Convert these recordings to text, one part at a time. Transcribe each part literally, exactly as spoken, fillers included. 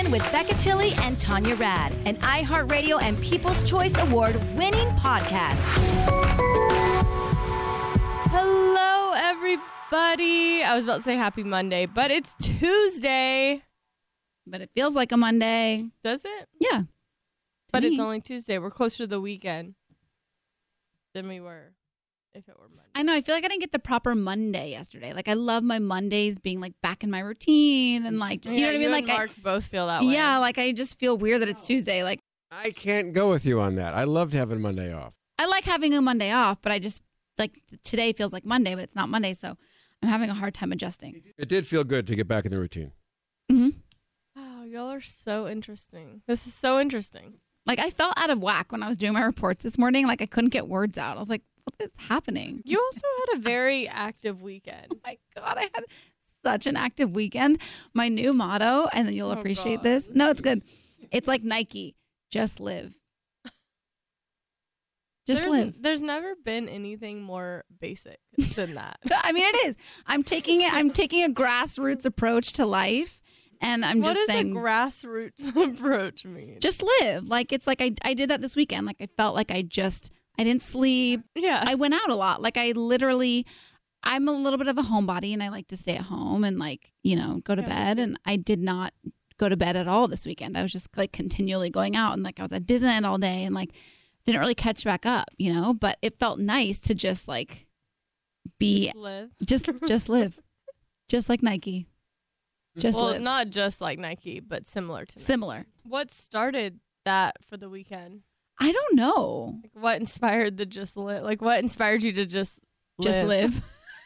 Weekend with Becca Tilley and Tanya Rad, an iHeartRadio and People's Choice Award winning podcast. Hello, everybody. I was about to say happy Monday, but it's Tuesday. But it feels like a Monday. Does it? Yeah. But me. it's only Tuesday. We're closer to the weekend than we were if it were Monday. I know. I feel like I didn't get the proper Monday yesterday. Like, I love my Mondays being, like, back in my routine and, like, you yeah, know what I mean? you Like, and Mark I, both feel that way. yeah, like, I just feel weird that it's Tuesday. Like, I can't go with you on that. I loved having Monday off. I like having a Monday off, but I just, like, today feels like Monday, but it's not Monday, so I'm having a hard time adjusting. It did feel good to get back in the routine. Mm-hmm. Oh, y'all are so interesting. This is so interesting. Like, I felt out of whack when I was doing my reports this morning. Like, I couldn't get words out. I was like, what is happening? You also had a very active weekend. Oh my God, I had such an active weekend. My new motto, and then you'll Oh, appreciate God. this. No, it's good. It's like Nike. Just live. Just there's, live. There's never been anything more basic than that. I mean, it is. I'm taking it. I'm taking a grassroots approach to life, and I'm What just does saying, a grassroots approach mean? just live. Like, it's like I I did that this weekend. Like, I felt like I just I didn't sleep. Yeah. I went out a lot. Like, I literally, I'm a little bit of a homebody, and I like to stay at home and, like, you know, go to Yeah, me bed. too. And I did not go to bed at all this weekend. I was just, like, continually going out, and, like, I was at Disneyland all day, and, like, didn't really catch back up, you know. But it felt nice to just, like, be Just live. just just live, just like Nike, just well, live. not just like Nike, but similar to Nike. Similar. What started that for the weekend? I don't know. Like, what inspired the just live? Like, what inspired you to just live? Just live.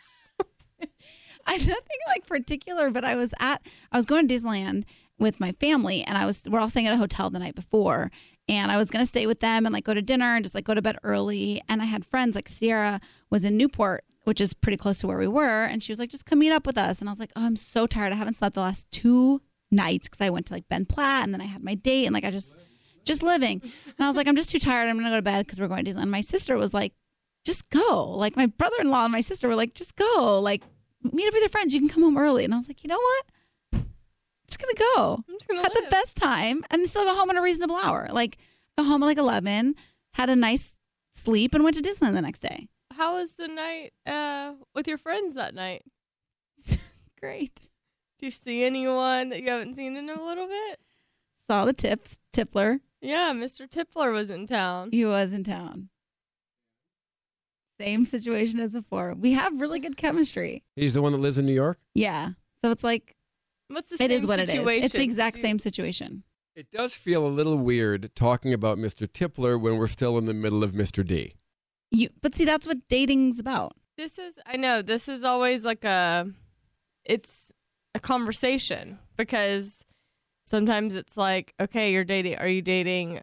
I nothing like particular, but I was at I was going to Disneyland with my family, and I was we're all staying at a hotel the night before, and I was gonna stay with them and like go to dinner and just like go to bed early. And I had friends, like Sierra was in Newport, which is pretty close to where we were, and she was like, just come meet up with us. And I was like, oh, I'm so tired. I haven't slept the last two nights because I went to like Ben Platt, and then I had my date, and like I just just living. And I was like, I'm just too tired. I'm gonna go to bed because we're going to Disneyland. My sister was like, just go. Like, my brother-in-law and my sister were like, just go. Like, meet up with your friends. You can come home early. And I was like, you know what? I'm just going to go. I'm just gonna Had live. the best time and still go home at a reasonable hour. Like, go home at like eleven, had a nice sleep, and went to Disneyland the next day. How was the night uh, with your friends that night? Great. Do you see anyone that you haven't seen in a little bit? Saw the tips, Tippler. Yeah, Mister Tippler was in town. He was in town. Same situation as before. We have really good chemistry. He's the one that lives in New York? Yeah. So it's like, What's the it same is what it situation? is. It's the exact Do you- same situation. It does feel a little weird talking about Mister Tippler when we're still in the middle of Mister D. You, but see, that's what dating's about. This is, I know, this is always like a, it's a conversation because sometimes it's like, okay, you're dating, are you dating,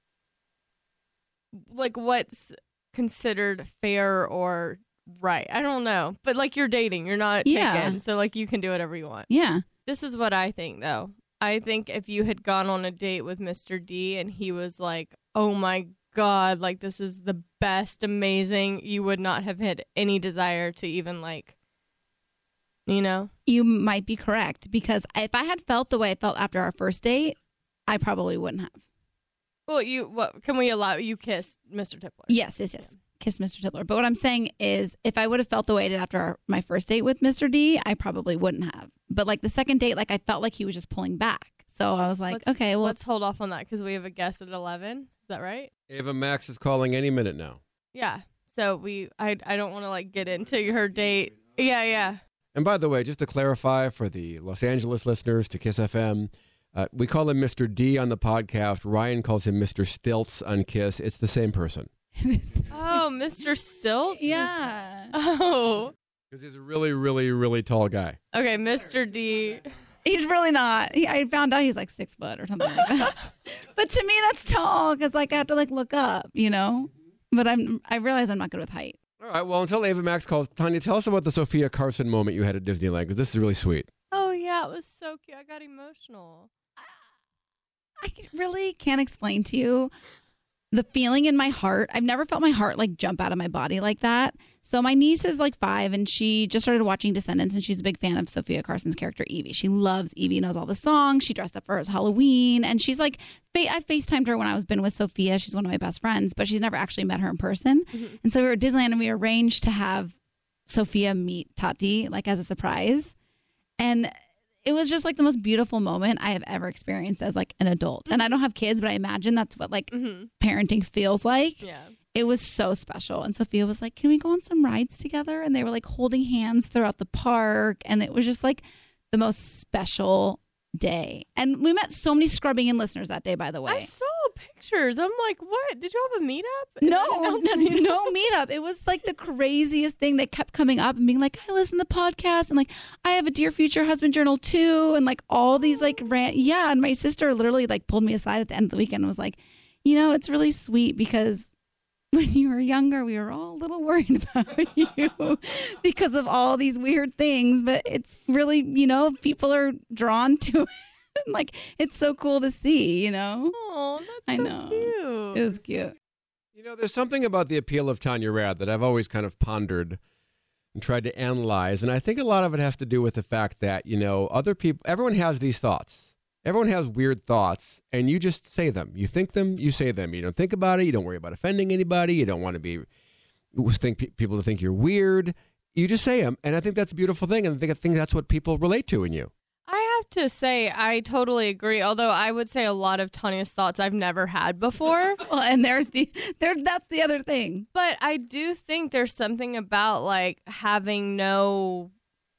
like what's considered fair or right? I don't know. But like you're dating, you're not Yeah. taken. So like you can do whatever you want. Yeah. This is what I think though. I think if you had gone on a date with Mister D and he was like, oh my God, like this is the best, amazing, you would not have had any desire to even like, you know? You might be correct, because if I had felt the way I felt after our first date, I probably wouldn't have. Well, you, what, can we allow, you kissed Mister Tippler? Yes, yes, yes. Kiss Mister Tippler. But what I'm saying is, if I would have felt the way I did after our, my first date with Mister D, I probably wouldn't have. But like the second date, like I felt like he was just pulling back. So I was like, Let's- okay, well, Let's hold off on that because we have a guest at eleven. Is that right? Ava Max is calling any minute now. Yeah. So we, I, I don't want to like get into her date. Yeah, yeah. And by the way, just to clarify for the Los Angeles listeners to Kiss F M, uh, we call him Mister D on the podcast. Ryan calls him Mister Stilts on Kiss. It's the same person. Oh, Mister Stilts? yeah. Oh. Because he's a really, really, really tall guy. Okay, Mister D. He's really not. He, I found out he's like six foot or something like that. But to me, that's tall, because like I have to like look up, you know. But I'm. I realize I'm not good with height. All right, well, until Ava Max calls, Tanya, tell us about the Sophia Carson moment you had at Disneyland, because this is really sweet. Oh, yeah, it was so cute. I got emotional. I really can't explain to you the feeling in my heart, I've never felt my heart like jump out of my body like that. So my niece is like five and she just started watching Descendants and she's a big fan of Sophia Carson's character Evie. She loves Evie, knows all the songs. She dressed up for her as Halloween and she's like, I FaceTimed her when I was been with Sophia. She's one of my best friends, but she's never actually met her in person. Mm-hmm. And so we were at Disneyland and we arranged to have Sophia meet Tati like as a surprise. And it was just like the most beautiful moment I have ever experienced as like an adult. And I don't have kids, but I imagine that's what like mm-hmm. parenting feels like. Yeah. It was so special. And Sophia was like, can we go on some rides together? And they were like holding hands throughout the park. And it was just like the most special day. And we met so many Scrubbing In listeners that day, by the way. I saw pictures. I'm like, what? Did you have a meetup? No, no, no meetup. It was like the craziest thing that kept coming up and being like, I listen to the podcast and like, I have a Dear Future Husband journal too. And like all these like rant. Yeah. And my sister literally like pulled me aside at the end of the weekend and was like, you know, it's really sweet because when you were younger, we were all a little worried about you because of all these weird things. But it's really, you know, people are drawn to it. Like, it's so cool to see, you know? Oh, that's I so know. cute. It was cute. You know, there's something about the appeal of Tanya Rad that I've always kind of pondered and tried to analyze. And I think a lot of it has to do with the fact that, you know, other people, everyone has these thoughts. Everyone has weird thoughts, and you just say them. You think them, you say them. You don't think about it. You don't worry about offending anybody. You don't want to be think pe- people to think you're weird. You just say them, and I think that's a beautiful thing, and I think, I think that's what people relate to in you. I have to say, I totally agree. Although I would say a lot of Tanya's thoughts I've never had before. Well, and there's the there. That's the other thing. But I do think there's something about like having no.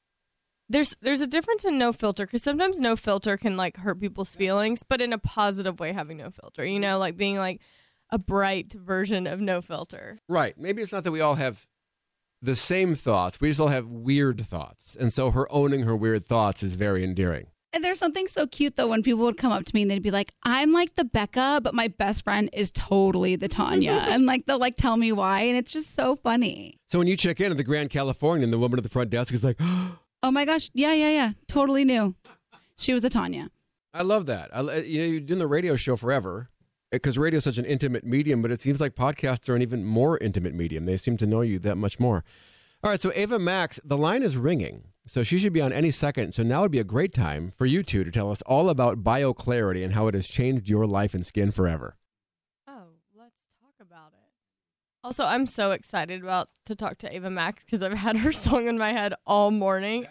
There's there's a difference in no filter because sometimes no filter can like hurt people's feelings, but in a positive way, having no filter. You know, like being like a bright version of no filter. Right. Maybe it's not that we all have the same thoughts. We just all have weird thoughts. And so her owning her weird thoughts is very endearing. And there's something so cute, though, when people would come up to me and they'd be like, I'm like the Becca, but my best friend is totally the Tanya. And like, they'll like tell me why. And it's just so funny. So when you check in at the Grand Californian, the woman at the front desk is like, oh my gosh. Yeah, yeah, yeah. Totally knew. She was a Tanya. I love that. I, you know, you've done the radio show forever because radio is such an intimate medium, but it seems like podcasts are an even more intimate medium. They seem to know you that much more. All right, so Ava Max, the line is ringing, so she should be on any second. So now would be a great time for you two to tell us all about BioClarity and how it has changed your life and skin forever. Oh, let's talk about it. Also, I'm so excited about to talk to Ava Max because I've had her song in my head all morning.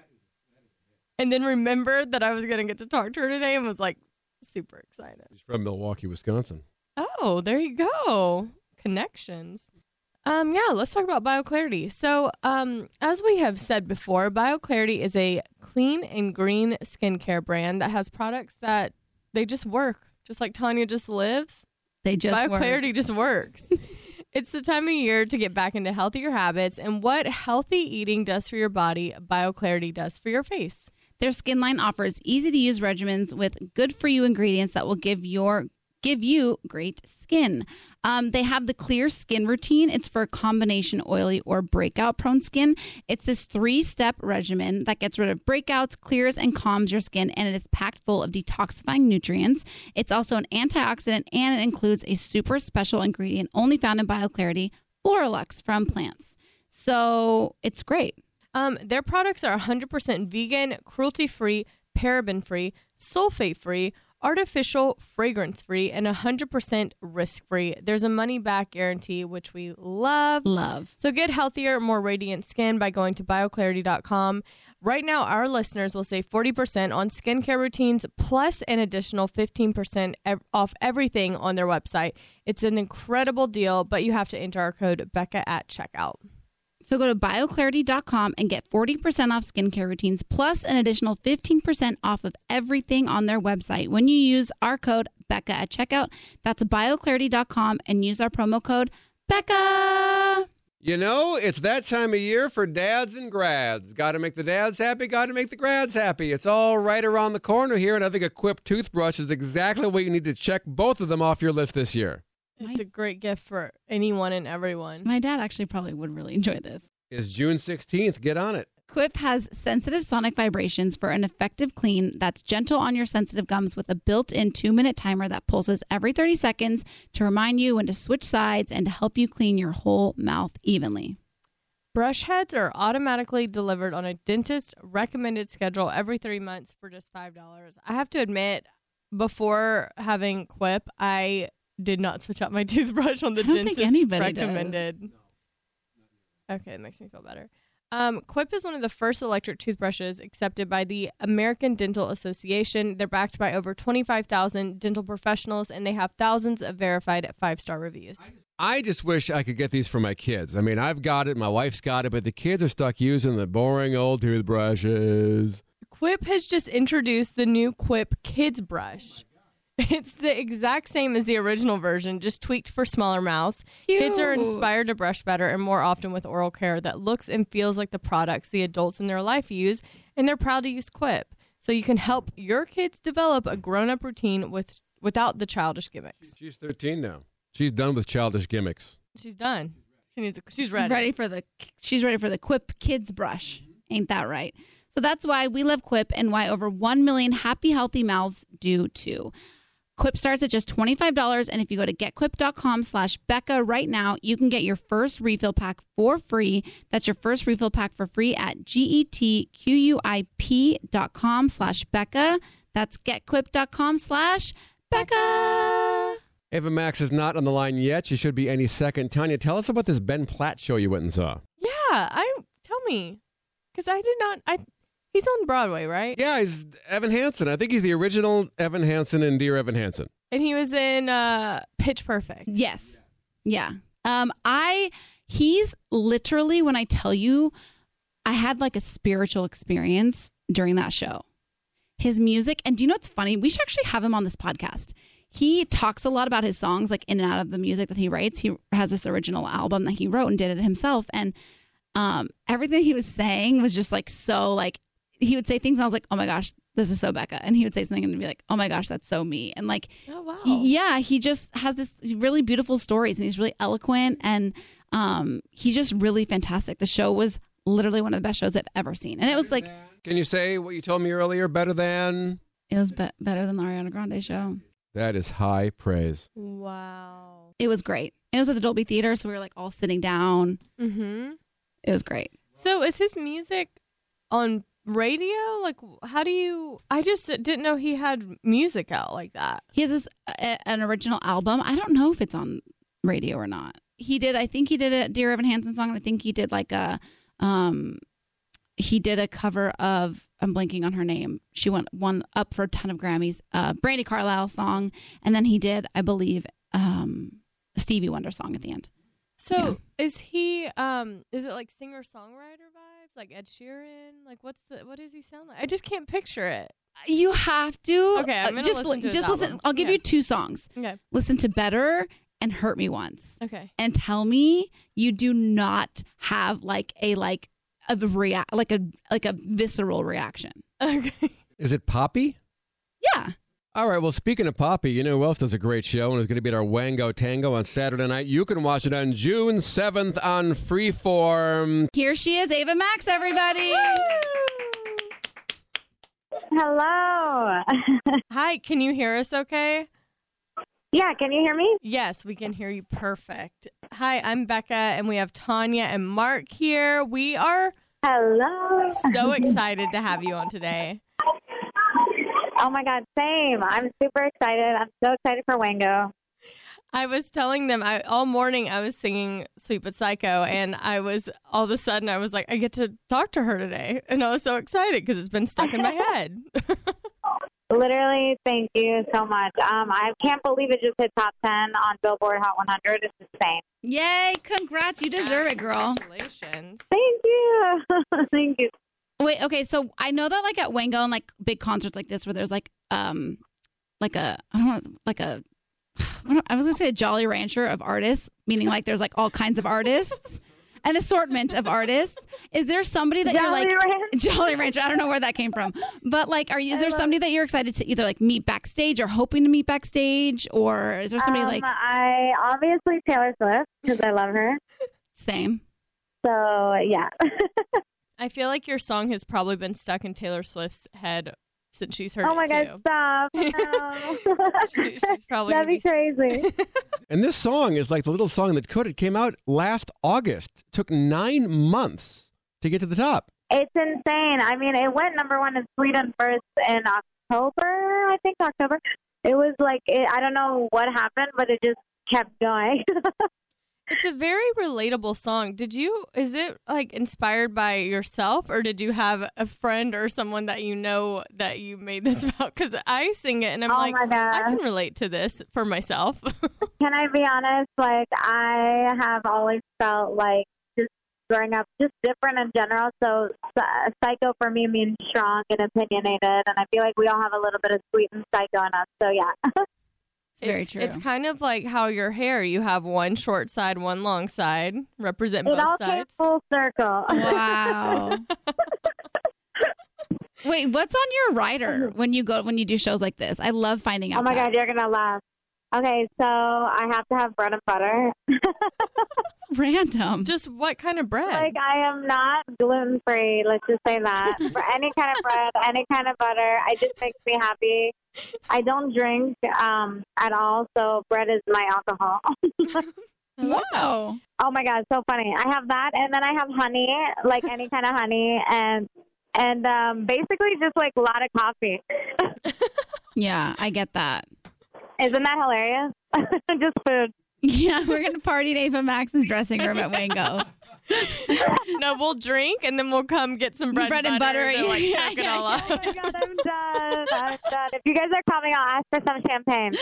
And then remembered that I was going to get to talk to her today and was like super excited. She's from Milwaukee, Wisconsin. Oh, there you go. Connections. Um, yeah, let's talk about BioClarity. So, um, as we have said before, BioClarity is a clean and green skincare brand that has products that they just work. Just like Tanya just lives. They just BioClarity work. just works. It's the time of year to get back into healthier habits, and what healthy eating does for your body, BioClarity does for your face. Their skin line offers easy-to-use regimens with good-for-you ingredients that will give your give you great skin. Um, they have the Clear Skin Routine. It's for combination oily or breakout-prone skin. It's this three-step regimen that gets rid of breakouts, clears, and calms your skin, and it is packed full of detoxifying nutrients. It's also an antioxidant, and it includes a super special ingredient only found in BioClarity, Floralux from plants. So it's great. Um, their products are one hundred percent vegan, cruelty-free, paraben-free, sulfate-free, artificial, fragrance-free, and one hundred percent risk-free. There's a money-back guarantee, which we love. Love. So get healthier, more radiant skin by going to bio clarity dot com. Right now, our listeners will save forty percent on skincare routines, plus an additional fifteen percent ev- off everything on their website. It's an incredible deal, but you have to enter our code Becca at checkout. So go to bio clarity dot com and get forty percent off skincare routines plus an additional fifteen percent off of everything on their website when you use our code Becca at checkout. That's bio clarity dot com and use our promo code Becca. You know, it's that time of year for dads and grads. Got to make the dads happy, got to make the grads happy. It's all right around the corner here, and I think a Quip toothbrush is exactly what you need to check both of them off your list this year. It's a great gift for anyone and everyone. My dad actually probably would really enjoy this. It's June sixteenth. Get on it. Quip has sensitive sonic vibrations for an effective clean that's gentle on your sensitive gums with a built-in two-minute timer that pulses every thirty seconds to remind you when to switch sides and to help you clean your whole mouth evenly. Brush heads are automatically delivered on a dentist recommended schedule every three months for just five dollars. I have to admit, before having Quip, I did not switch out my toothbrush on the I don't dentist think anybody recommended. Does. Okay, it makes me feel better. Um, Quip is one of the first electric toothbrushes accepted by the American Dental Association. They're backed by over twenty-five thousand dental professionals, and they have thousands of verified five-star reviews. I just wish I could get these for my kids. I mean, I've got it, my wife's got it, but the kids are stuck using the boring old toothbrushes. Quip has just introduced the new Quip Kids Brush. It's the exact same as the original version, just tweaked for smaller mouths. Cute. Kids are inspired to brush better and more often with oral care that looks and feels like the products the adults in their life use, and they're proud to use Quip. So you can help your kids develop a grown-up routine with without the childish gimmicks. She's thirteen now. She's done with childish gimmicks. She's done. She needs. A, she's She's ready. ready for the she's ready for the Quip Kids Brush. Ain't that right? So that's why we love Quip and why over one million happy, healthy mouths do too. Quip starts at just twenty-five dollars, and if you go to getquip.com slash Becca right now, you can get your first refill pack for free. That's your first refill pack for free at getquip.com slash Becca. That's getquip.com slash Becca. Ava Max is not on the line yet. She should be any second. Tanya, tell us about this Ben Platt show you went and saw. Yeah, I tell me, because I did not. I he's on Broadway, right? Yeah, he's Evan Hansen. I think he's the original Evan Hansen in Dear Evan Hansen. And he was in uh, Pitch Perfect. Yes. Yeah. Um, I, he's literally, when I tell you, I had like a spiritual experience during that show. His music, and do you know what's funny? We should actually have him on this podcast. He talks a lot about his songs, like in and out of the music that he writes. He has this original album that he wrote and did it himself. And um, everything he was saying was just like so like, he would say things and I was like, oh my gosh, this is so Becca. And he would say something and be like, oh my gosh, that's so me. And like, Oh wow. he, yeah, he just has this really beautiful stories and he's really eloquent and um, he's just really fantastic. The show was literally one of the best shows I've ever seen. And it was like, Can you say what you told me earlier? Better than? it was be- better than the Ariana Grande show. That is high praise. Wow. It was great. And it was at the Dolby Theater, so we were like all sitting down. Mm-hmm. It was great. So is his music on radio? Like, how do you? I just didn't know he had music out like that. He has this uh, an original album. I don't know if it's on radio or not. He did. I think he did a Dear Evan Hansen song. And I think he did like a. Um, he did a cover of. I'm blanking on her name. She went one up for a ton of Grammys. Uh, Brandi Carlile song, and then he did, I believe, um, a Stevie Wonder song at the end. So Yeah. is he? Um, is it like singer songwriter vibes, like Ed Sheeran? Like, what's the? What does he sound like? I just can't picture it. You have to. Okay, I'm uh, gonna just listen to his just listen. album. I'll give Yeah. you two songs. Okay. Listen to Better and Hurt Me Once. Okay. And tell me you do not have like a like a rea- like a like a visceral reaction. Okay. Is it Poppy? Yeah. All right, well, speaking of Poppy, you know who else does a great show and is going to be at our Wango Tango on Saturday night? You can watch it on June seventh on Freeform. Here she is, Ava Max, everybody. Hello. Hi. Can you hear us? Okay. Yeah, can you hear me? Yes, we can hear you perfect. Hi, I'm Becca, and we have Tanya and Mark here. We are Hello. so excited to have you on today. Oh my God, same. I'm super excited. I'm so excited for Wango. I was telling them I, all morning I was singing Sweet But Psycho, and I was all of a sudden I was like, I get to talk to her today, and I was so excited because it's been stuck in my head. Literally, thank you so much. Um, I can't believe it just hit top ten on Billboard Hot one hundred. It's insane. Yay, congrats. You deserve it, girl. Congratulations. Thank you. Thank you. Wait, okay, so I know that like at Wango and like big concerts like this where there's like um like a I don't know like a I don't- I was gonna say a Jolly Rancher of artists, meaning like there's like all kinds of artists, an assortment of artists. Is there somebody that you're Jolly like Rancher. Jolly Rancher? I don't know where that came from, but like, are you? Is there somebody that you're excited to either like meet backstage or hoping to meet backstage, or is there somebody Um, like I obviously Taylor Swift because I love her. same? So yeah. I feel like your song has probably been stuck in Taylor Swift's head since she's heard Oh my it God, too. stop. No. She- she's probably That'd gonna be crazy. And this song is like the little song that could. It came out last August. It took nine months to get to the top. It's insane. I mean, it went number one in Sweden first in October, I think October. It was like, it, I don't know what happened, but it just kept going. It's a very relatable song. Did you, is it like inspired by yourself, or did you have a friend or someone that you know that you made this about? Because I sing it and I'm Oh like, my God. I can relate to this for myself. Can I be honest? Like, I have always felt like just growing up, just different in general. So, uh, psycho for me means strong and opinionated. And I feel like we all have a little bit of sweet and psycho in us. So, yeah. It's very it's, true. It's kind of like how your hair, you have one short side, one long side, represent It both all came sides. full circle. Wow. Wait, what's on your rider when you go when you do shows like this? I love finding out. Oh my that. God, you're gonna laugh. Okay, so I have to have bread and butter. Random. Just what kind of bread? Like, I am not gluten free. Let's just say that. For any kind of bread, any kind of butter, it just makes me happy. I don't drink um, at all, so bread is my alcohol. I love that. Wow. Oh my God, so funny. I have that, and then I have honey, like any kind of honey, and and um, basically just like a lot of coffee. Yeah, I get that. Isn't that hilarious? Just food. Yeah, we're gonna party in Ava Max's dressing room at Wango. No, we'll drink and then we'll come get some bread, Bread and and butter, butter, to like yeah, soak it yeah, all yeah. up. Oh my God, I'm done. I'm done. If you guys are coming, I'll ask for some champagne.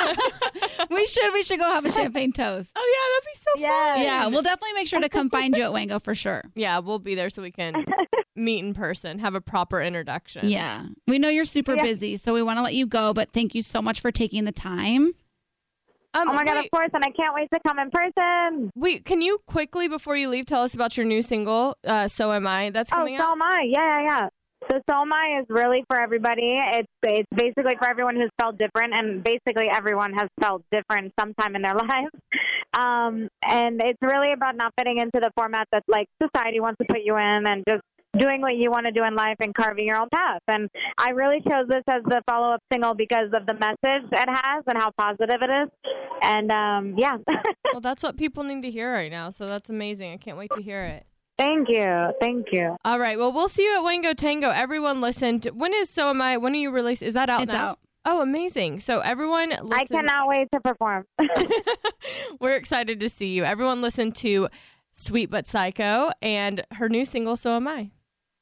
We should we should go have a champagne toast. Oh yeah, that'd be so Yes. fun. Yeah, we'll definitely make sure to come find you at Wango for sure. Yeah, we'll be there so we can meet in person, have a proper introduction. Yeah, we know you're super Yeah. busy, so we want to let you go. But thank you so much for taking the time. Um, Oh my God, wait, of course, and I can't wait to come in person. wait, can you quickly before you leave tell us about your new single, uh, "So Am I"? That's Oh, coming so out. am I. Yeah, yeah, yeah. So So Am I is really for everybody. It's it's basically for everyone who's felt different, and basically everyone has felt different sometime in their lives. Um, and it's really about not fitting into the format that like society wants to put you in, and just doing what you want to do in life and carving your own path. And I really chose this as the follow-up single because of the message it has and how positive it is. And um, yeah. Well, that's what people need to hear right now, so that's amazing. I can't wait to hear it. Thank you. Thank you. All right, well, we'll see you at Wango Tango. Everyone listen. To, when is So Am I? When are you released? Is that out It's now? out. Oh, amazing. So everyone listen. I cannot wait to perform. We're excited to see you. Everyone listen to Sweet But Psycho and her new single, So Am I.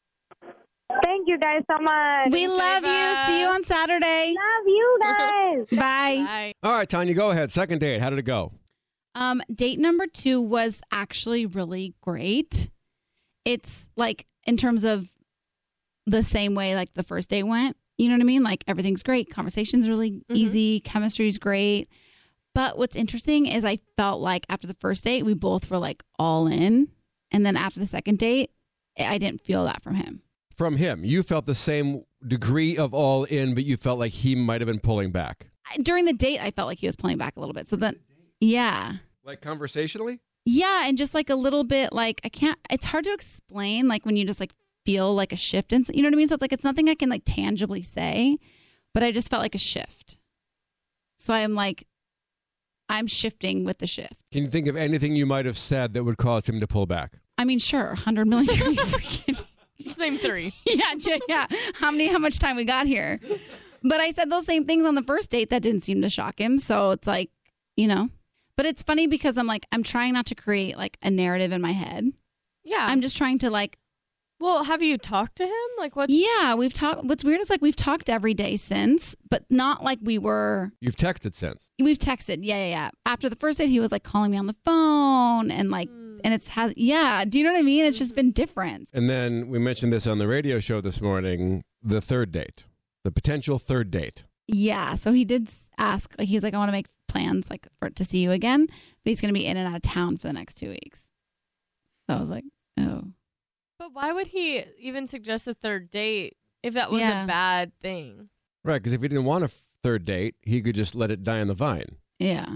Thank you guys so much. We love you. See you on Saturday. love you guys. Bye. Bye. All right, Tanya, go ahead. Second date. How did it go? Um, date number two was actually really great. It's like in terms of the same way like the first date went. You know what I mean? Like everything's great. Conversation's really Mm-hmm. easy. Chemistry's great. But what's interesting is I felt like after the first date, we both were like all in. And then after the second date, I didn't feel that from him. From him, you felt the same degree of all in, but you felt like he might have been pulling back. I- During the date, I felt like he was pulling back a little bit. So then, yeah. Like conversationally? Yeah, and just like a little bit like I can't it's hard to explain like when you just like feel like a shift and you know what I mean? So it's like it's nothing I can like tangibly say, but I just felt like a shift. So I'm like I'm shifting with the shift. Can you think of anything you might have said that would cause him to pull back? I mean, sure, one hundred million. Are you freaking- Just name three. yeah, j- yeah. How many how much time we got here? But I said those same things on the first date that didn't seem to shock him, so it's like, you know. But it's funny because I'm like I'm trying not to create like a narrative in my head. Yeah. I'm just trying to like well, have you talked to him? Like what? Yeah, we've talked. What's weird is like we've talked every day since, but not like we were. You've texted since. We've texted. Yeah, yeah, yeah. After the first date, he was like calling me on the phone and like, and it's has. Yeah, do you know what I mean? It's just been different. And then we mentioned this on the radio show this morning, the third date, the potential third date. Yeah. So he did ask. Like, he was like, I want to make plans like for to see you again, but he's going to be in and out of town for the next two weeks. So I was like, oh. But why would he even suggest a third date if that was Yeah. a bad thing? Right, because if he didn't want a third date, he could just let it die on the vine. Yeah.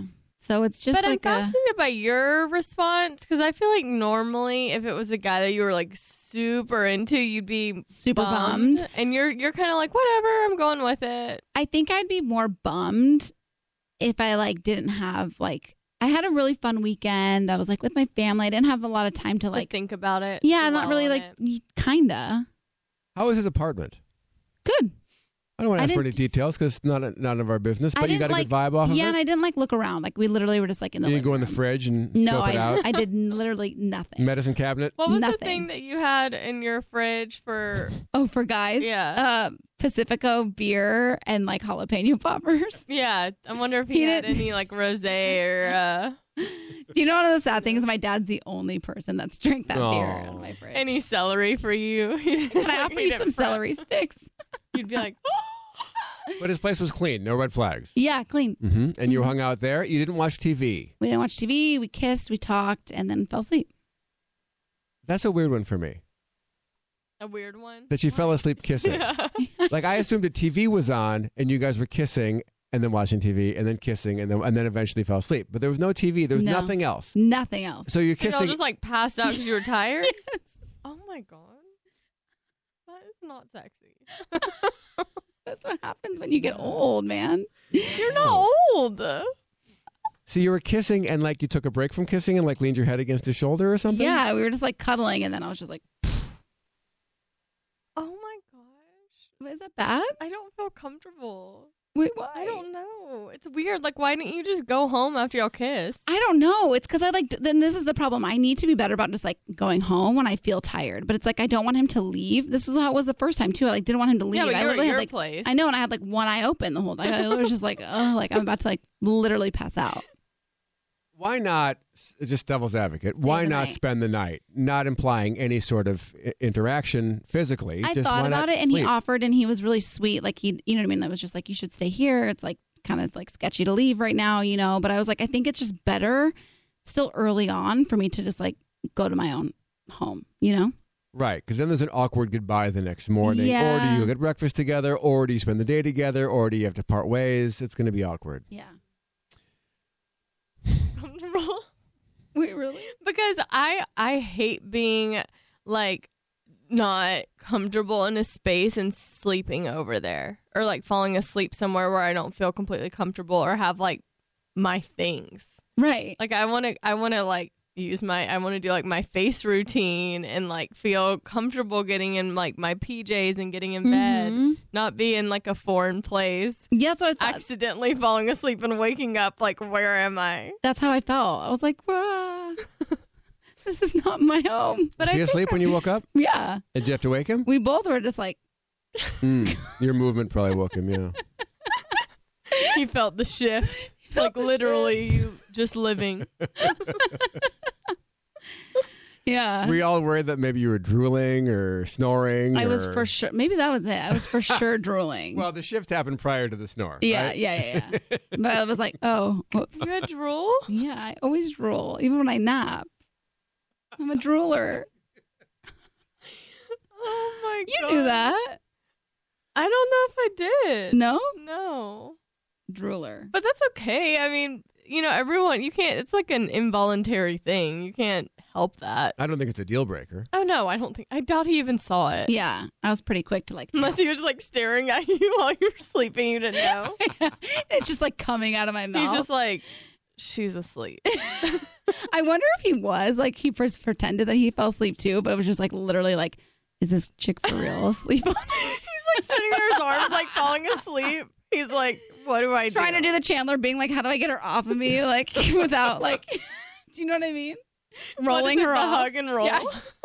So it's just but like I'm a fascinated by your response because I feel like normally if it was a guy that you were like super into, you'd be super bummed, bummed. and you're you're kind of like whatever, I'm going with it. I think I'd be more bummed if I like didn't have like I had a really fun weekend. I was like with my family. I didn't have a lot of time to like to think about it. Yeah, not dwell really on like it. kinda. How is his apartment? Good. I don't want to I ask for any didn't- details because it's not none of our business. I But you got didn't, a like- good vibe off of Yeah, it. and I didn't like look around. Like we literally were just like in the you didn't go in living the room. fridge and No, scope it I out. I did literally nothing. Medicine cabinet. What was the Nothing. thing that you had in your fridge for? Oh, for guys, Yeah. uh, Pacifico beer and like jalapeno poppers. Yeah, I wonder if he, He had didn't- any like rosé or. Uh, Do you know one of the sad things? My dad's the only person that's drank that beer Aw. in my fridge. Any celery for you? Can I offer you some celery sticks? You'd be like, But his place was clean. No red flags. Yeah, clean. hmm And you hung out there. You didn't watch T V. We didn't watch T V. We kissed. We talked, and then fell asleep. That's a weird one for me. a weird one. That you fell asleep kissing. Yeah. Like I assumed the T V was on and you guys were kissing and then watching T V and then kissing and then and then eventually fell asleep. But there was no T V. There was No. nothing else. Nothing else. So you're You all kissing. just like passed out because you were tired. Yes. Oh my god, that is not sexy. That's what happens when you get old, man. You're not old. So you were kissing and like you took a break from kissing and like leaned your head against his shoulder or something? Yeah, we were just like cuddling, and then I was just like, Oh my gosh, "Is that bad? I don't feel comfortable. Wait, why? I don't know. It's weird. Like, why didn't you just go home after y'all kiss? I don't know. It's because I like. Then this is the problem. I need to be better about just like going home when I feel tired. But it's like I don't want him to leave. This is how it was the first time too. I like didn't want him to leave. Yeah, but I you're at literally your had like place. I know, and I had like one eye open the whole time. I was just like, oh, like I'm about to like literally pass out. Why not, just devil's advocate, why the not night. spend the night? Not implying any sort of i- interaction physically. I just thought why about not it, and he sleep? offered, and he was really sweet. Like he, you know what I mean. I was just like, you should stay here. It's like kind of like sketchy to leave right now, you know. But I was like, I think it's just better, still early on, for me to just like go to my own home, you know. Right, because then there's an awkward goodbye the next morning. Or do Yeah. you get breakfast together? Or do you spend the day together? Or do you have to part ways? It's going to be awkward. Yeah. Comfortable. Wait, really? Because I I hate being like not comfortable in a space and sleeping over there or like falling asleep somewhere where I don't feel completely comfortable or have like my things. Right. Like I want to I want to like use my I want to do like my face routine and like feel comfortable getting in like my P Js and getting in bed, Mhm. not be in like a foreign place, Yeah, that's what I thought. accidentally falling asleep and waking up like where am I? That's how I felt. I was like, "Wah, this is not my home." But Was I he think asleep when you woke up? Yeah. Did you have to wake him? We both were just like, Mm, your movement probably woke him, yeah. he felt the shift. felt Like the literally you just living. yeah. Were you all worried that maybe you were drooling or snoring? I was or- for sure. Maybe that was it. I was for sure drooling. Well, the shift happened prior to the snore. yeah, right? yeah, yeah, yeah. But I was like, oh, whoops. You had drool? Yeah, I always drool, even when I nap. I'm a drooler. Oh my You god. knew that? I don't know if I did. No? No. Drooler. But that's okay. I mean, you know, everyone, you can't, it's like an involuntary thing. You can't help that. I don't think it's a deal breaker. Oh, no, I don't think, I doubt he even saw it. Yeah, I was pretty quick to like. Unless he was like staring at you while you were sleeping, you didn't know. It's just like coming out of my mouth. He's just like, she's asleep. I wonder if he was like he first pretended that he fell asleep too, but it was just like literally like, is this chick for real asleep? He's like sitting there, his arms like falling asleep. He's like, what do I do? Trying to do the Chandler being like, how do I get her off of me? Like without like, do you know what I mean? Rolling What is it, her the off. hug and roll. Yeah.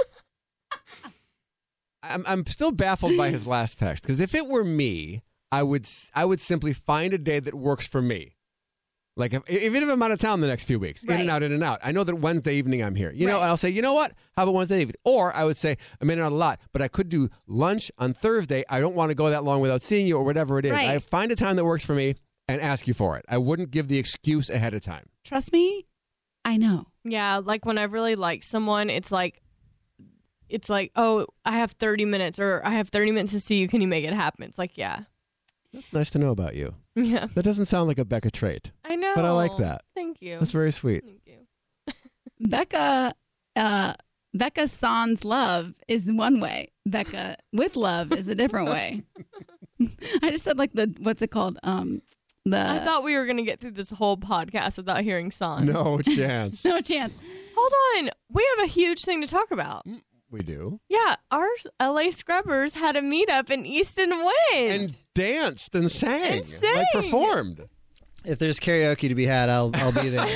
I'm I'm still baffled by his last text because if it were me, I would s- I would simply find a day that works for me. Like if, even if I'm out of town the next few weeks, in Right. and out, in and out. I know that Wednesday evening I'm here. You know, Right. and I'll say, you know what? How about Wednesday evening? Or I would say, I'm in and out a lot, but I could do lunch on Thursday. I don't want to go that long without seeing you or whatever it is. Right. I find a time that works for me and ask you for it. I wouldn't give the excuse ahead of time. Trust me, I know. Yeah, like when I really like someone, it's like, it's like, oh, I have thirty minutes or I have thirty minutes to see you. Can you make it happen? It's like, yeah. That's nice to know about you. Yeah. That doesn't sound like a Becca trait. I know. But I like that. Thank Thank you. That's very sweet. Thank you. Becca, uh, Becca sans love is one way. Becca with love is a different way. I just said like the what's it called? Um, the I thought we were going to get through this whole podcast without hearing songs. No chance. no chance. Hold on. We have a huge thing to talk about. We do. Yeah, our L A Scrubbers had a meetup in Easton Wind. And danced and sang. And sang. Like performed. If there's karaoke to be had, I'll I'll be there.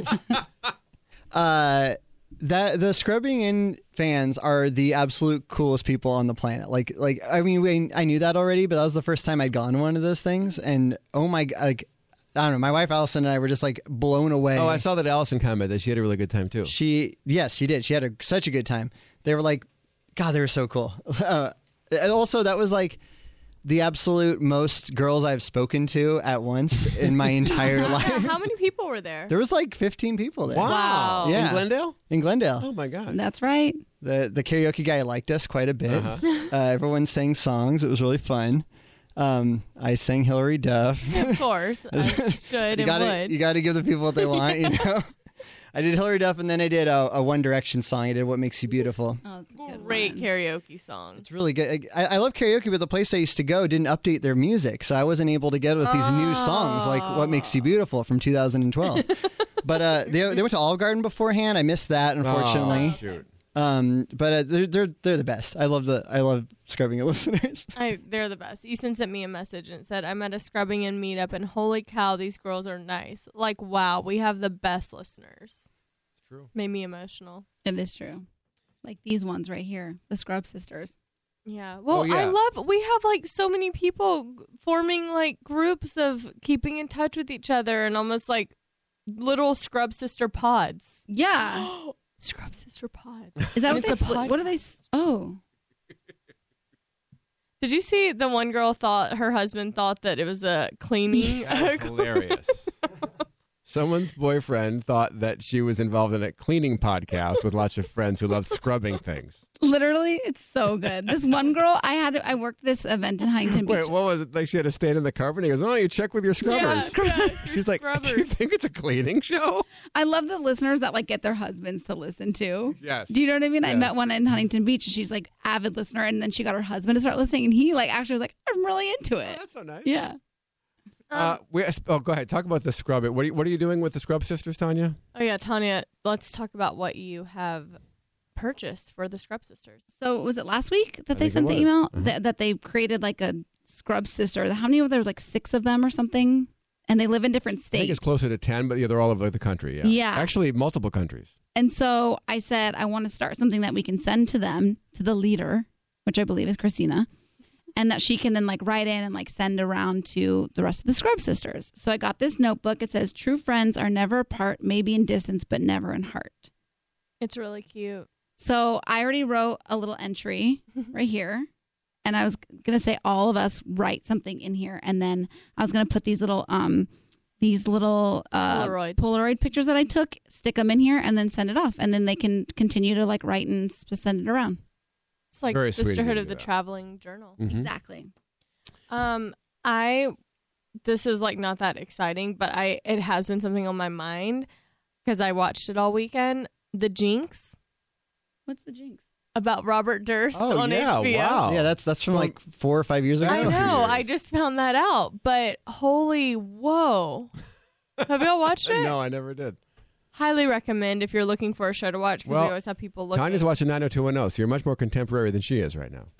uh, that the Scrubbing In fans are the absolute coolest people on the planet. Like like I mean, we, I knew that already, but that was the first time I'd gone to one of those things, and oh my, like I don't know, my wife Allison and I were just like blown away. Oh, I saw that Allison comment that she had a really good time too. She yes, she did. She had a, such a good time. They were like, God, they were so cool. Uh, and also, that was like the absolute most girls I've spoken to at once in my entire life. How many people were there? There was like fifteen people there. Wow. Wow. Yeah. In Glendale? In Glendale. Oh my God. That's right. The the karaoke guy liked us quite a bit. Uh-huh. Uh, everyone sang songs. It was really fun. Um, I sang Hillary Duff. Of course. I should you and gotta would. you gotta give the people what they want, you know. I did Hillary Duff, and then I did a, a One Direction song. I did What Makes You Beautiful. Oh, it's a good Great one. karaoke song. It's really good. I, I love karaoke, but the place I used to go didn't update their music, so I wasn't able to get with these new songs like What Makes You Beautiful from two thousand twelve. But uh, they they went to Olive Garden beforehand. I missed that, unfortunately. Oh, shoot. Um, but uh, they're they're they're the best. I love the I love Scrubbing It listeners. I, they're the best. Easton sent me a message and said, I'm at a Scrubbing In meetup, and holy cow, these girls are nice. Like, wow, we have the best listeners. It's true. Made me emotional. It is true. Like these ones right here, the Scrub Sisters. Yeah. Well, Oh, yeah. I love, we have like so many people g- forming like groups of keeping in touch with each other and almost like little Scrub Sister pods. Yeah. Scrub Sister pods. Is that what It's they? a Split, pod- what are they? s- Oh, Did you see the one girl thought her husband thought that it was a cleaning? That's hilarious. Someone's boyfriend thought that she was involved in a cleaning podcast with lots of friends who loved scrubbing things. literally, it's so good. This one girl, I had, I worked this event in Huntington Beach. Wait, what was it? Like she had to stand in the carpet? He goes, "Why don't you check with your scrubbers?" Yeah, yeah, your She's like, "Do you scrubbers. think it's a cleaning show?" I love the listeners that like get their husbands to listen to. Yes. Do you know what I mean? I Yes. met one in Huntington Beach, and she's like avid listener, and then she got her husband to start listening, and he like actually was like, I'm really into Oh, it. that's so nice. Yeah. Uh, we, oh, go ahead. Talk about the scrub. It. What are you, what are you doing with the Scrub Sisters, Tanya? Oh yeah, Tanya, let's talk about what you have purchased for the Scrub Sisters. So was it last week that I they think it sent the was. email Uh-huh. that, that they created like a Scrub Sister? How many? There was like six of them or something, and they live in different I think states. it's closer to ten, but yeah, they're all over the country. Yeah. Yeah. Actually, multiple countries. And so I said, I want to start something that we can send to them, to the leader, which I believe is Christina, and that she can then like write in and like send around to the rest of the Scrub Sisters. So I got this notebook. It says, true friends are never apart, maybe in distance, but never in heart. It's really cute. So I already wrote a little entry right here. And I was going to say all of us write something in here. And then I was going to put these little, um, these little uh, Polaroids. Polaroid pictures that I took, stick them in here, and then send it off. And then they can continue to like write and s- send it around. It's like Very sweet of you Sisterhood to of do the that. Traveling Journal. Mhm. Exactly. Um, I this is like not that exciting, but I it has been something on my mind because I watched it all weekend. The Jinx What's the jinx? about Robert Durst Oh, on yeah, H B O. wow. Yeah, that's that's from like four or five years ago. I Few know. years. I just found that out, but holy whoa! Have y'all watched it? No, I never did. Highly recommend if you're looking for a show to watch because Well, we always have people looking. Tanya's watching nine oh two one oh, so you're much more contemporary than she is right now.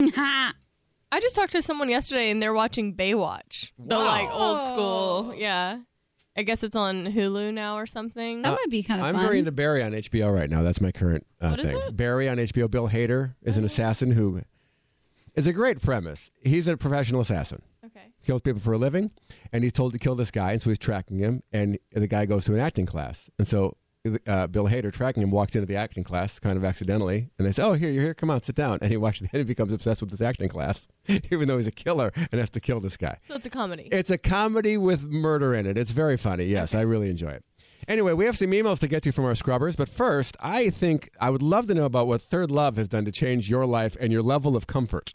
I just talked to someone yesterday and they're watching Baywatch. The Wow. like old school. Yeah. I guess it's on Hulu now or something. That might be kind of I'm fun. very into Barry on H B O right now. That's my current uh, What is thing. it? Barry on H B O. Bill Hader is an assassin who is a great premise. He's a professional assassin. Okay. Kills people for a living, and he's told to kill this guy, and so he's tracking him, and the guy goes to an acting class. And so uh, Bill Hader, tracking him, walks into the acting class kind of accidentally, and they say, "Oh, here, you're here, come on, sit down." And he watches the end and becomes obsessed with this acting class, even though he's a killer and has to kill this guy. So it's a comedy. It's a comedy with murder in it. It's very funny. Yes, I really enjoy it. Anyway, we have some emails to get to from our scrubbers, but first, I think I would love to know about what Third Love has done to change your life and your level of comfort.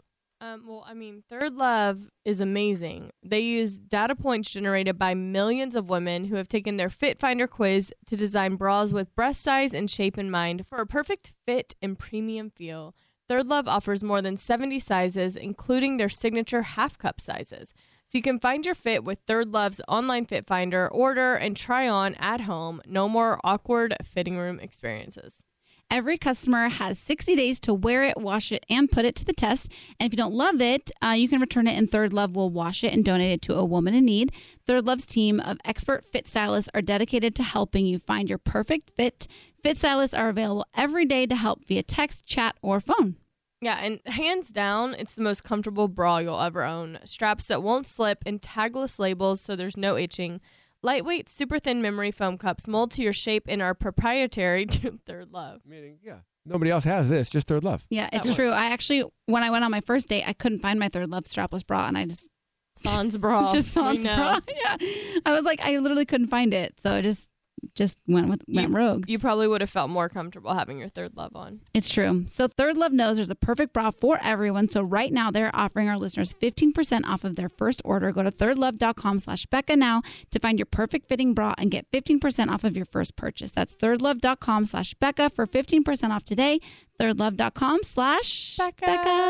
Um, well, I mean, Third Love is amazing. They use data points generated by millions of women who have taken their Fit Finder quiz to design bras with breast size and shape in mind for a perfect fit and premium feel. Third Love offers more than seventy sizes, including their signature half cup sizes. So you can find your fit with Third Love's online Fit Finder, order, and try on at home. No more awkward fitting room experiences. Every customer has sixty days to wear it, wash it, and put it to the test. And if you don't love it, uh, you can return it, and Third Love will wash it and donate it to a woman in need. Third Love's team of expert fit stylists are dedicated to helping you find your perfect fit. Fit stylists are available every day to help via text, chat, or phone. Yeah, and hands down, it's the most comfortable bra you'll ever own. Straps that won't slip and tagless labels so there's no itching. Lightweight, super thin memory foam cups mold to your shape and are proprietary to Third Love. Meaning, yeah, nobody else has this, just Third Love. Yeah, it's true. I actually, when I went on my first date, I couldn't find my Third Love strapless bra, and I just... Sans bra. just sans bra. Yeah. I was like, I literally couldn't find it, so I just... just went with went you, rogue. You probably would have felt more comfortable having your Third Love on. It's true. So Third Love knows there's a perfect bra for everyone. So right now they're offering our listeners fifteen percent off of their first order. Go to thirdlove.com slash Becca now to find your perfect fitting bra and get fifteen percent off of your first purchase. That's thirdlove.com slash Becca for fifteen percent off today. thirdlove.com slash Becca.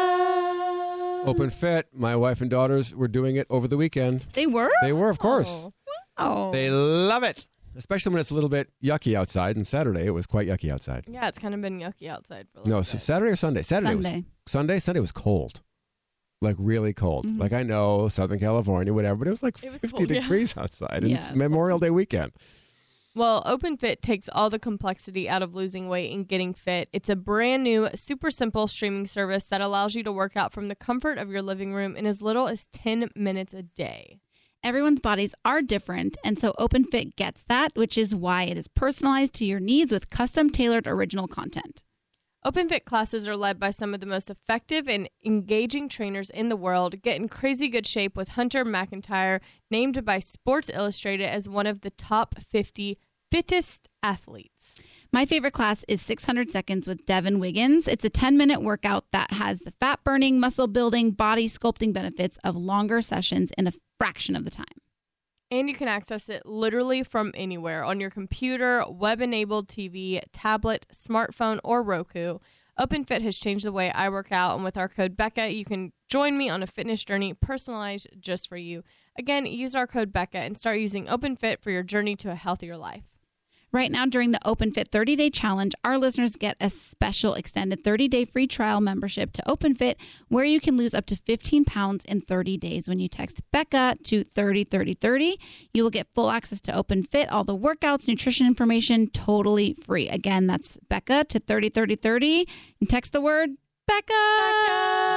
Becca. Open Fit. My wife and daughters were doing it over the weekend. They were? They were, of course. Oh. They love it. Especially when it's a little bit yucky outside. And Saturday, it was quite yucky outside. Yeah, it's kind of been yucky outside for a little No, bit. so Saturday or Sunday? Saturday Sunday. was Sunday. Sunday was cold, like really cold. Mm-hmm. Like I know Southern California, whatever, but it was like It was fifty cold, yeah. degrees outside, and Yeah, it's it's Memorial Day weekend. Well, OpenFit takes all the complexity out of losing weight and getting fit. It's a brand new, super simple streaming service that allows you to work out from the comfort of your living room in as little as ten minutes a day. Everyone's bodies are different, and so OpenFit gets that, which is why it is personalized to your needs with custom-tailored original content. OpenFit classes are led by some of the most effective and engaging trainers in the world. Get in crazy good shape with Hunter McIntyre, named by Sports Illustrated as one of the top fifty fittest athletes. My favorite class is six hundred Seconds with Devin Wiggins. It's a ten-minute workout that has the fat-burning, muscle-building, body sculpting benefits of longer sessions in a fraction of the time. And you can access it literally from anywhere on your computer, web-enabled T V, tablet, smartphone, or Roku. OpenFit has changed the way I work out, and with our code Becca, you can join me on a fitness journey personalized just for you. Again, use our code Becca and start using OpenFit for your journey to a healthier life. Right now, during the OpenFit thirty-day challenge, our listeners get a special extended thirty-day free trial membership to OpenFit, where you can lose up to fifteen pounds in thirty days. When you text Becca to thirty thirty thirty, you will get full access to OpenFit, all the workouts, nutrition information, totally free. Again, that's Becca to thirty thirty thirty, and text the word Becca.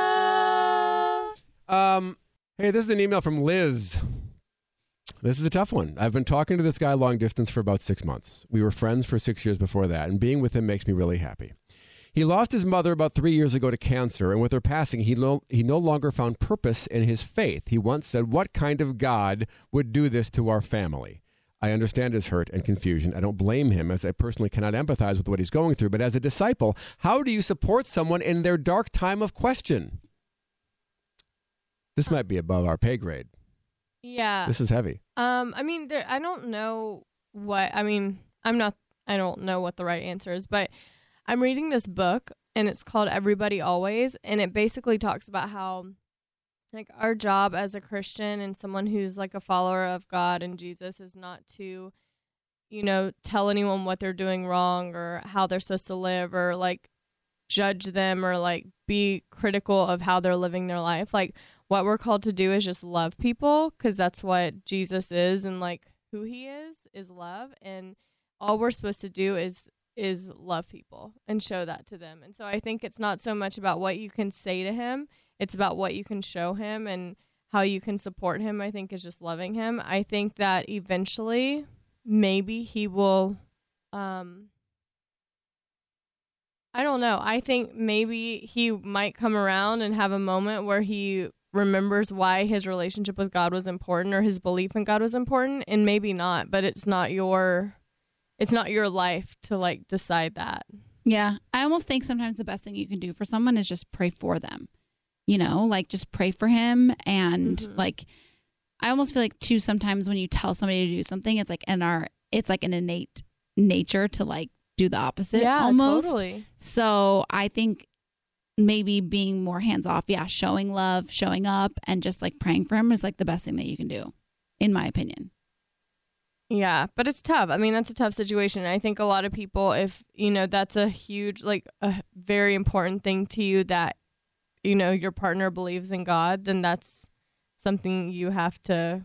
Becca! Um, hey, this is an email from Liz. This is a tough one. I've been talking to this guy long distance for about six months. We were friends for six years before that, and being with him makes me really happy. He lost his mother about three years ago to cancer, and with her passing, he no, he no longer found purpose in his faith. He once said, "What kind of God would do this to our family?" I understand his hurt and confusion. I don't blame him, as I personally cannot empathize with what he's going through. But as a disciple, how do you support someone in their dark time of question? This might be above our pay grade. Yeah. This is heavy. Um, I mean, there, I don't know what, I mean, I'm not, I don't know what the right answer is, but I'm reading this book and it's called Everybody Always. And it basically talks about how, like, our job as a Christian and someone who's like a follower of God and Jesus is not to, you know, tell anyone what they're doing wrong or how they're supposed to live or like judge them or like be critical of how they're living their life. Like, what we're called to do is just love people, because that's what Jesus is, and like who he is is love, and all we're supposed to do is is love people and show that to them. And so I think it's not so much about what you can say to him, it's about what you can show him and how you can support him. I think is just loving him. I think that eventually maybe he will um I don't know. I think maybe he might come around and have a moment where he remembers why his relationship with God was important or his belief in God was important, and maybe not, but it's not your it's not your life to like decide that. Yeah. I almost think sometimes the best thing you can do for someone is just pray for them. you know, like just pray for him. And Mhm. like, I almost feel like too, sometimes when you tell somebody to do something, it's like in our, it's like an innate nature to like do the opposite Yeah, almost. totally. So I think maybe being more hands off, yeah, showing love, showing up, and just like praying for him is like the best thing that you can do, in my opinion. Yeah, but it's tough. I mean, that's a tough situation. I think a lot of people, if, you know, that's a huge, like a very important thing to you that, you know, your partner believes in God, then that's something you have to,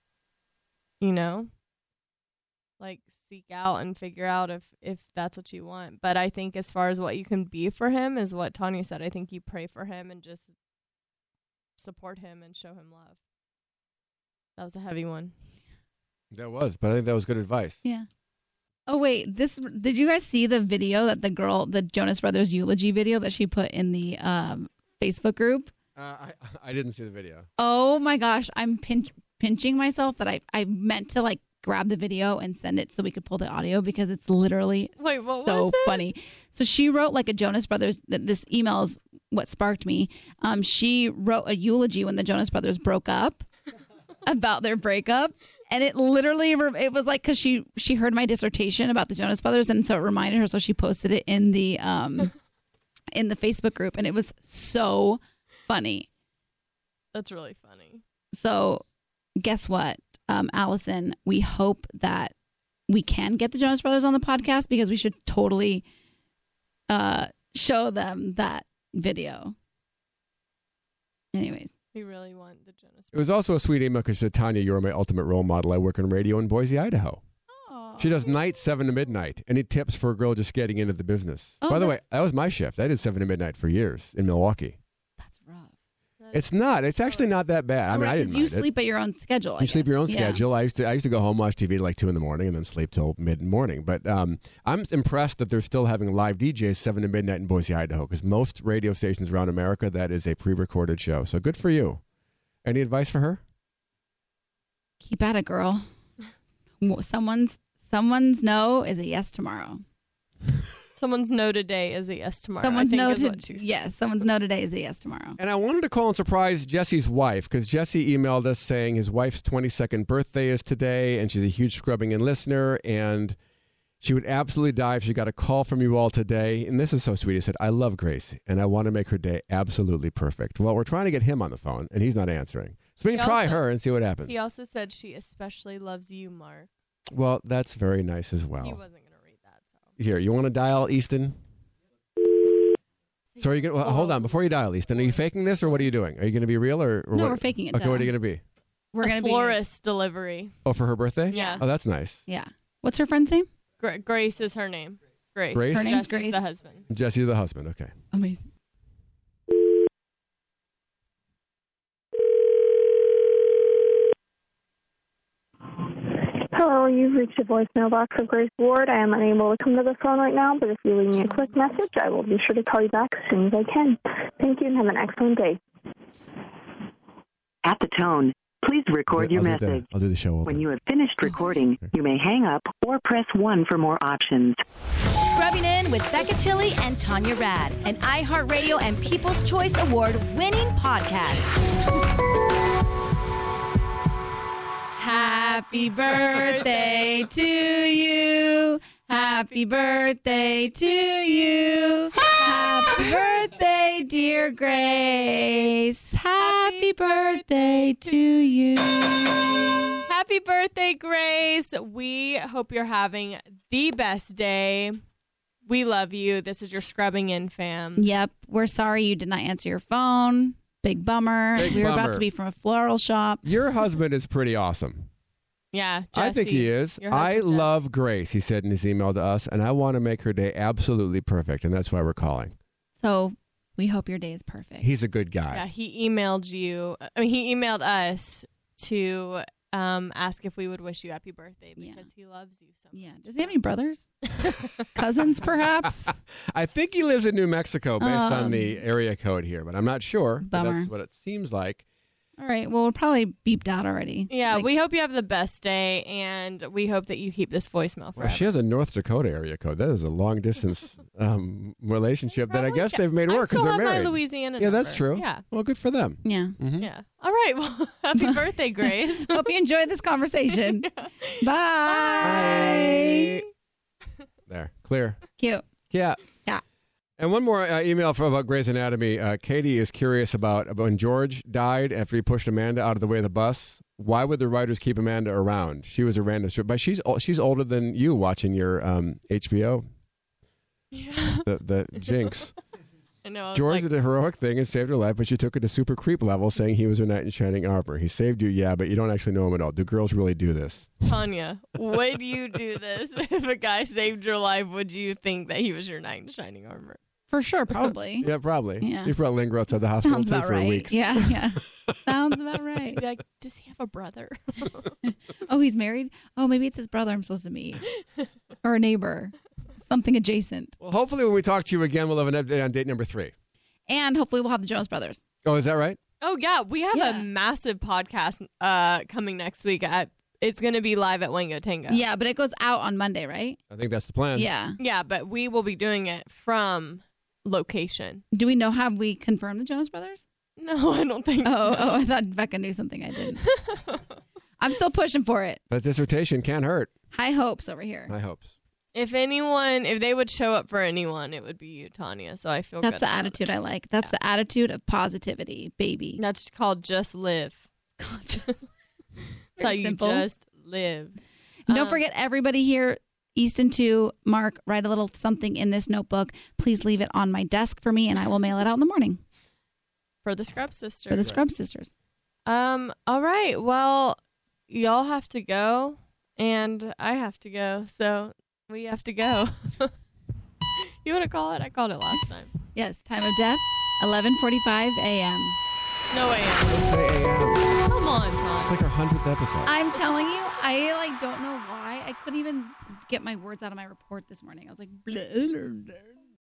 you know, like seek out and figure out if, if that's what you want. But I think as far as what you can be for him is what Tanya said. I think you pray for him and just support him and show him love. That was a heavy one. That was, but I think that was good advice. Yeah. Oh wait, this did you guys see the video that the girl, the Jonas Brothers eulogy video that she put in the um, Facebook group? Uh, I I didn't see the video. Oh my gosh, I'm pinch, pinching myself that I I meant to like grab the video and send it so we could pull the audio because it's literally Wait, what so was it? funny. So she wrote like a Jonas Brothers. th- This email is what sparked me. Um, she wrote a eulogy when the Jonas Brothers broke up about their breakup. And it literally, re- it was like, cause she, she heard my dissertation about the Jonas Brothers. And so it reminded her. So she posted it in the, um, in the Facebook group, and it was so funny. That's really funny. So guess what? Um, Allison, we hope that we can get the Jonas Brothers on the podcast because we should totally, uh, show them that video. Anyways. We really want the Jonas. It was also a sweet email because she said, Tanya, you're my ultimate role model. I work in radio in Boise, Idaho. She does nights seven to midnight. Any tips for a girl just getting into the business? Oh, By the that- way, that was my shift. I did seven to midnight for years in Milwaukee. That's rough. It's not. It's actually not that bad. I mean, Right, I 'cause didn't you mind sleep at your own schedule. I it. You sleep guess. your own Yeah. schedule. I used to. I used to go home, watch T V at like two in the morning, and then sleep till mid morning. But um, I'm impressed that they're still having live D Js seven to midnight in Boise, Idaho, because most radio stations around America that is a pre-recorded show. So good for you. Any advice for her? Keep at it, girl. Someone's someone's no is a yes tomorrow. Someone's no today is a yes tomorrow. Someone's I think no is to what she said. yes. Someone's no today is a yes tomorrow. And I wanted to call and surprise Jesse's wife because Jesse emailed us saying his wife's twenty-second birthday is today, and she's a huge Scrubbing In listener, and she would absolutely die if she got a call from you all today. And this is so sweet. He said, I love Grace, and I want to make her day absolutely perfect. Well, we're trying to get him on the phone, and he's not answering. So we can He try also- her and see what happens. He also said she especially loves you, Mark. Well, that's very nice as He well. wasn't going to read that. So. Here, you want to dial Easton? So are you going to, well, hold on, before you dial Easton, are you faking this or what are you doing? Are you going to be real or, or No, what? we're faking it. Okay, duh. what are you going to be? We're a gonna florist delivery. Oh, for her birthday? Yeah. Oh, that's nice. be. Yeah. What's her friend's name? Gra- Grace is her name. Grace. Grace? Her name's Jesse's Grace. the husband. Jesse's the husband. Okay. Amazing. Hello, you've reached the voicemail box of Grace Ward. I am unable to come to the phone right now, but if you leave me a quick message, I will be sure to call you back as soon as I can. Thank you and have an excellent day. At the tone, please record I'll your do the- message. I'll do the show over. When you have finished recording, you may hang up or press one for more options. Scrubbing In with Becca Tilley and Tanya Rad, an iHeartRadio and People's Choice Award winning podcast. Happy birthday to you. Happy birthday to you. Happy birthday, dear Grace. Happy birthday to you. Happy birthday, Grace. We hope you're having the best day. We love you. This is your Scrubbing In fam. Yep. We're sorry you did not answer your phone. Big bummer. Big we were bummer. about to be from a floral shop. Your husband is pretty awesome. Yeah, I think Jesse, he is. your I husband, Jesse. love Grace, he said in his email to us, and I want to make her day absolutely perfect, and that's why we're calling. So we hope your day is perfect. He's a good guy. Yeah, he emailed you. I mean, he emailed us to um, ask if we would wish you happy birthday Yeah. because he loves you so much. Yeah. Does he have any brothers? Cousins, perhaps? I think he lives in New Mexico based on Um, the area code here, but I'm not sure. But bummer. that's what it seems like. All right. Well, we're probably beeped out already. Yeah, Like, we hope you have the best day, and we hope that you keep this voicemail forever. Well, she has a North Dakota area code. That is a long distance um, relationship that I Probably guess ca- they've made I work because still they're have married. my Louisiana yeah, that's number. true. Yeah. Well, good for them. Yeah. Mhm. Yeah. All right. Well, happy birthday, Grace. Hope you enjoyed this conversation. Yeah. Bye. There, clear. Cute. Yeah. Yeah. And one more uh, email from about Grey's Anatomy. Uh, Katie is curious about, about when George died after he pushed Amanda out of the way of the bus. Why would the writers keep Amanda around? She was a random strip, but she's ol- she's older than you watching your um, H B O. Yeah. The the Jinx. I know. I was George like, did a heroic thing and saved her life, but she took it to super creep level, saying he was her knight in shining armor. He saved you, yeah, but you don't actually know him at all. Do girls really do this? Tanya, would you do this if a guy saved your life? Would you think that he was your knight in shining armor? For sure, probably. Yeah, probably. Yeah. He brought linger outside the hospital Sounds too about for right. weeks. Yeah, yeah. Sounds about right. Be like, does he have a brother? Oh, he's married? Oh, maybe it's his brother I'm supposed to meet. Or a neighbor. Something adjacent. Well, hopefully when we talk to you again, we'll have an update on date number three. And hopefully we'll have the Jonas Brothers. Oh, is that right? Oh yeah, we have Yeah. a massive podcast uh, coming next week. At it's going to be live at Wango Tango. Yeah, but it goes out on Monday, right? I think that's the plan. Yeah. yeah, but we will be doing it from location. Do we know, have we confirmed the Jonas Brothers? No, I don't think. Oh, so. oh, I thought Becca knew something I didn't. I'm still pushing for it. That dissertation can't hurt. High hopes over here. My hopes. If anyone, if they would show up for anyone, it would be you, Tanya. So I feel That's good the about attitude it. I like. That's Yeah. the attitude of positivity, baby. That's called just live. That's how Very you simple. just live. And don't Um, forget, everybody here, Easton two, Mark, write a little something in this notebook. Please leave it on my desk for me, and I will mail it out in the morning for the Scrub Sisters. for the Scrub Sisters. Um. All right. Well, y'all have to go, and I have to go. So we have to go. You want to call it? I called it last time. Yes, time of death, eleven forty-five a.m. No way. Say A M. Come on, It's Tom. like our hundredth episode. I'm telling you, I like don't know why I couldn't even get my words out of my report this morning. I was like, blah, blah, blah.